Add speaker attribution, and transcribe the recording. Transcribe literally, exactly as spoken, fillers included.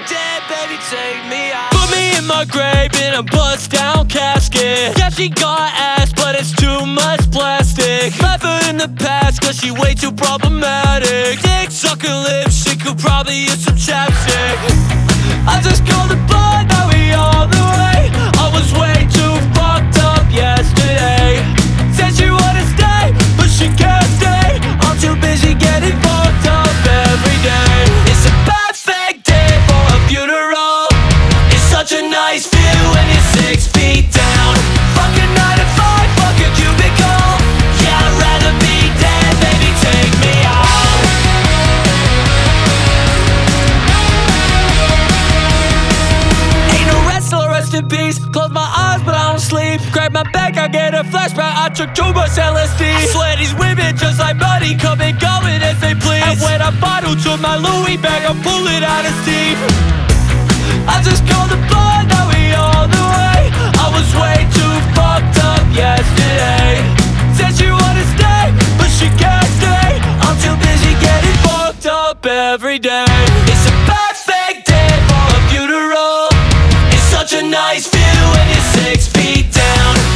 Speaker 1: dead, baby, take me out.
Speaker 2: Put me in my grave in a bust down casket. Yeah, she got ass, but it's too much plastic. Left her in the past, cause she way too problematic. Dick sucker lips, she could probably use some chapstick. I just called the bar, now we on the way. I was way too fucked up yesterday. Said she wanna stay, but she can't stay. I'm too busy getting fucked up every day. It's a perfect day for a funeral. It's such a nice view when you're six feet down. Fuck a nine to five, fuck a cubicle. Yeah, I'd rather be dead, baby, take me out. Ain't no rest till I rest in peace. Close my eyes but I don't sleep. Grab my back, I get a flashback. I took too much L S D. I swear these women just like money, come and go it as they please. And when I bottle to my Louis bag, I pull it out of steam. I just called the bar, now we on the way. I was way too fucked up yesterday. Said she wanna stay, but she can't stay. I'm too busy getting fucked up every day. It's a perfect day for a funeral. It's such a nice view when you're six feet down.